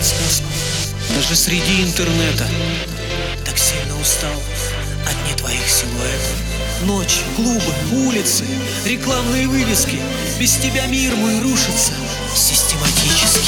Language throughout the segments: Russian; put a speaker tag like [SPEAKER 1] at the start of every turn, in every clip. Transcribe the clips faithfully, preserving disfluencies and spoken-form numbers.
[SPEAKER 1] подсказку. Даже среди интернета. Так сильно устал от не твоих силуэтов. Ночь, клубы, улицы, рекламные вывески. Без тебя мир мой рушится систематически.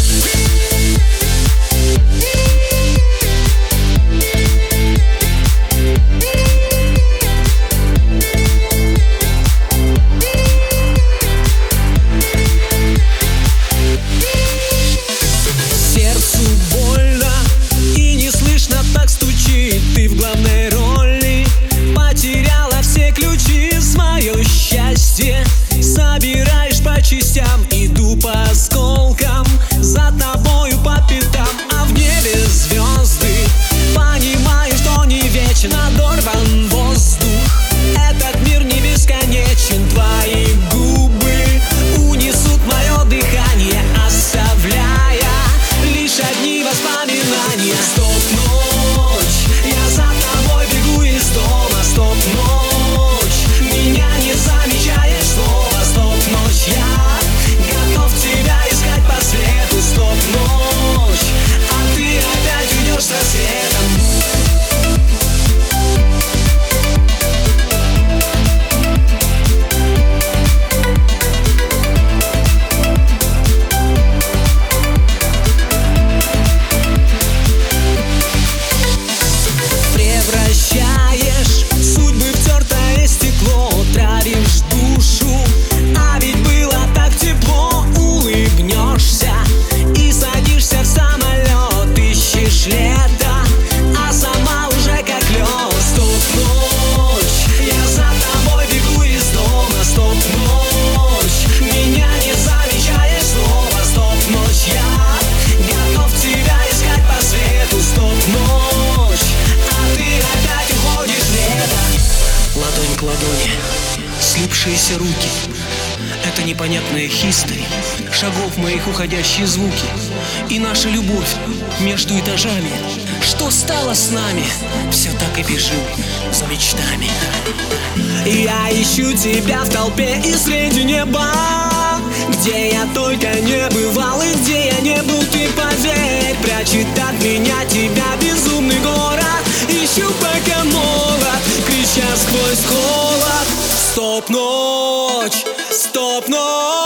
[SPEAKER 1] Ты в главной роли потеряла все ключи, свое счастье собираешь по частям. Иду по осколкам за тобою по пятам, а в небе звезды. Понимаю, что не вечен, надорван воздух. Этот мир не бесконечен. Твои губы унесут мое дыхание, оставляя лишь одни воспоминания. Стоп-ночь, я за тобой бегу из дома. Стоп-ночь, меня не замечаешь снова. Стоп-ночь, я готов тебя искать по свету. Стоп-ночь, а ты опять уйдешь со светом. Превращаешь судьбы в тертое стекло, травишь душу, а ведь было так тепло. Улыбнешься и садишься в самолет, ищешь лето, а сама уже как лед. Стоп-ночь, я за тобой бегу из дома. Стоп-ночь, меня не замечаешь снова. Стоп-ночь, я готов тебя искать по свету. Стоп-ночь, а ты опять уходишь в лето. Ладонь к ладони, слипшиеся руки. Это непонятная хистори шагов моих, уходящие звуки. И наша любовь между этажами. Что стало с нами? Все так и бежим за мечтами. Я ищу тебя в толпе и среди неба, где я только не бывал и где я не был, ты поверь. Прячет от меня тебя безумный город. Ищу пока молод, крича сквозь холод. Стоп-ночь, стоп-ночь.